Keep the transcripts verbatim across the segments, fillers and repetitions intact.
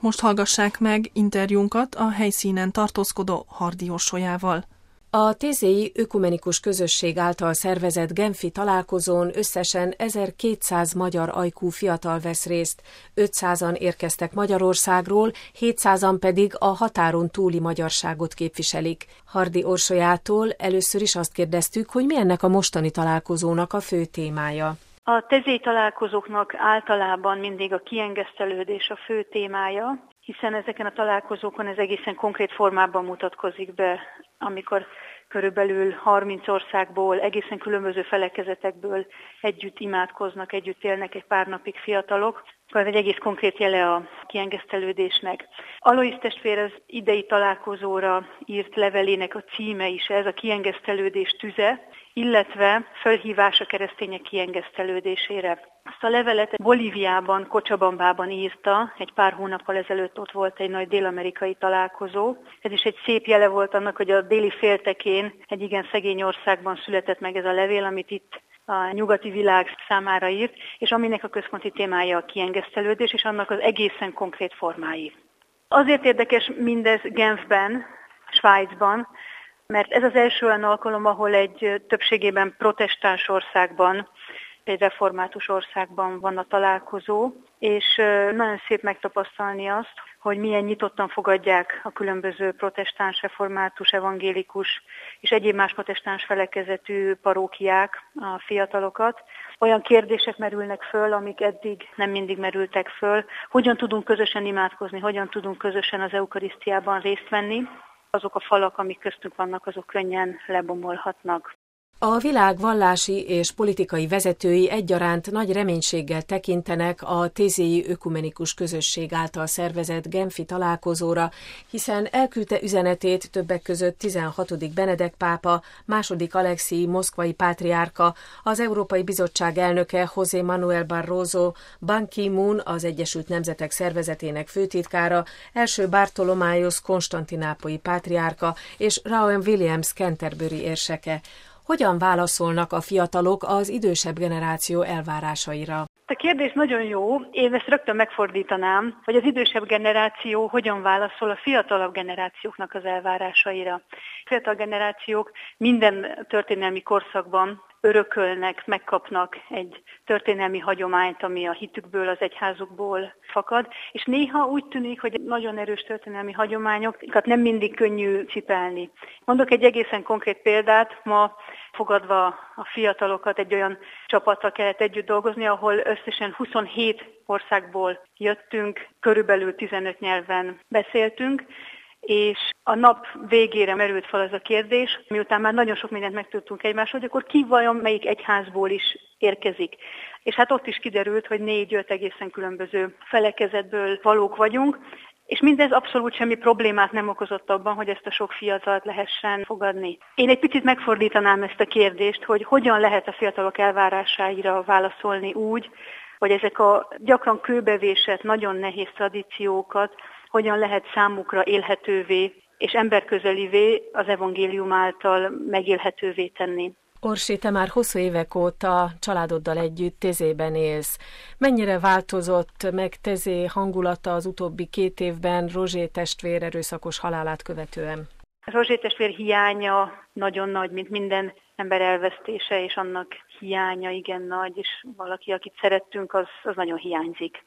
most hallgassák meg interjúnkat a helyszínen tartózkodó Hardy Orsolyával. A Tézéi Ökumenikus Közösség által szervezett genfi találkozón összesen ezerkétszáz magyar ajkú fiatal vesz részt, ötszázan érkeztek Magyarországról, hétszázan pedig a határon túli magyarságot képviselik. Hardy Orsolyától először is azt kérdeztük, hogy mi ennek a mostani találkozónak a fő témája. A tézéi találkozóknak általában mindig a kiengesztelődés a fő témája, hiszen ezeken a találkozókon ez egészen konkrét formában mutatkozik be, amikor körülbelül harminc országból, egészen különböző felekezetekből együtt imádkoznak, együtt élnek egy pár napig fiatalok, akkor ez egy egész konkrét jele a kiengesztelődésnek. Alois testvér az idei találkozóra írt levelének a címe is ez, a kiengesztelődés tüze, illetve felhívás a keresztények kiengesztelődésére. Azt a levelet Bolíviában, Cocsabambában írta, egy pár hónappal ezelőtt ott volt egy nagy dél-amerikai találkozó. Ez is egy szép jele volt annak, hogy a déli féltekén egy igen szegény országban született meg ez a levél, amit itt a nyugati világ számára írt, és aminek a központi témája a kiengesztelődés, és annak az egészen konkrét formái. Azért érdekes mindez Genfben, Svájcban, mert ez az első olyan alkalom, ahol egy többségében protestáns országban, egy református országban van a találkozó, és nagyon szép megtapasztalni azt, hogy milyen nyitottan fogadják a különböző protestáns, református, evangélikus és egyéb más protestáns felekezetű parókiák a fiatalokat. Olyan kérdések merülnek föl, amik eddig nem mindig merültek föl. Hogyan tudunk közösen imádkozni, hogyan tudunk közösen az eukarisztiában részt venni. Azok a falak, amik köztünk vannak, azok könnyen lebomolhatnak. A világ vallási és politikai vezetői egyaránt nagy reménységgel tekintenek a Tézéi Ökumenikus Közösség által szervezett genfi találkozóra, hiszen elküldte üzenetét többek között tizenhatodik Benedek pápa, második Alexij moszkvai pátriárka, az Európai Bizottság elnöke José Manuel Barroso, Ban Ki-moon, az Egyesült Nemzetek Szervezetének főtitkára, első Bartholomáus konstantinápolyi pátriárka és Rowan Williams Canterbury érseke. Hogyan válaszolnak a fiatalok az idősebb generáció elvárásaira? A kérdés nagyon jó, én ezt rögtön megfordítanám, hogy az idősebb generáció hogyan válaszol a fiatalabb generációknak az elvárásaira. A fiatal generációk minden történelmi korszakban örökölnek, megkapnak egy történelmi hagyományt, ami a hitükből, az egyházukból fakad, és néha úgy tűnik, hogy nagyon erős történelmi hagyományokat nem mindig könnyű cipelni. Mondok egy egészen konkrét példát, ma fogadva a fiatalokat egy olyan csapattal kellett együtt dolgozni, ahol összesen huszonhét országból jöttünk, körülbelül tizenöt nyelven beszéltünk, és a nap végére merült fel az a kérdés, miután már nagyon sok mindent megtudtunk egymásról, hogy akkor ki vajon melyik egyházból is érkezik. És hát ott is kiderült, hogy négy-öt egészen különböző felekezetből valók vagyunk, és mindez abszolút semmi problémát nem okozott abban, hogy ezt a sok fiatalt lehessen fogadni. Én egy picit megfordítanám ezt a kérdést, hogy hogyan lehet a fiatalok elvárásaira válaszolni úgy, hogy ezek a gyakran kőbevésett, nagyon nehéz tradíciókat hogyan lehet számukra élhetővé és emberközelivé az evangélium által megélhetővé tenni. Orsi, te már hosszú évek óta családoddal együtt Tézében élsz. Mennyire változott meg Tézé hangulata az utóbbi két évben Rozsé testvér erőszakos halálát követően? Rozsé testvér hiánya nagyon nagy, mint minden ember elvesztése, és annak hiánya igen nagy, és valaki, akit szerettünk, az, az nagyon hiányzik.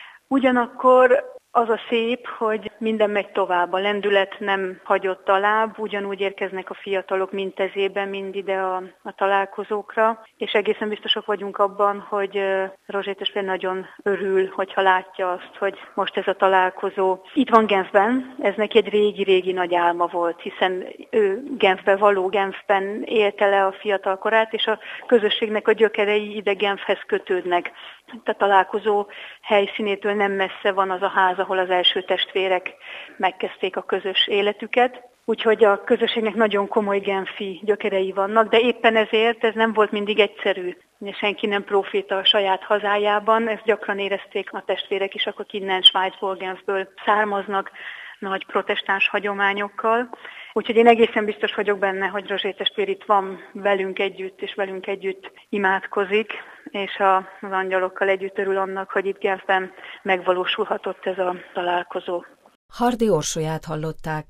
Ugyanakkor az a szép, hogy minden megy tovább, a lendület nem hagyott alább, ugyanúgy érkeznek a fiatalok mind Tézében, mind ide a, a találkozókra, és egészen biztosak vagyunk abban, hogy Rozsé testvér nagyon örül, hogyha látja azt, hogy most ez a találkozó itt van Genfben, ez neki egy régi-régi nagy álma volt, hiszen ő Genfbe való, Genfben élte le a fiatal korát, és a közösségnek a gyökerei ide Genfhez kötődnek. A találkozó helyszínétől nem messze van az a ház, ahol az első testvérek megkezdték a közös életüket. Úgyhogy a közösségnek nagyon komoly genfi gyökerei vannak, de éppen ezért ez nem volt mindig egyszerű. Senki nem proféta a saját hazájában, ezt gyakran érezték a testvérek is, akik innen Svájcból, Genfből származnak nagy protestáns hagyományokkal. Úgyhogy én egészen biztos vagyok benne, hogy Rozsé testvér itt van velünk együtt, és velünk együtt imádkozik, és az angyalokkal együtt örül annak, hogy itt Genfben megvalósulhatott ez a találkozó. Hardy Orsolyát hallották.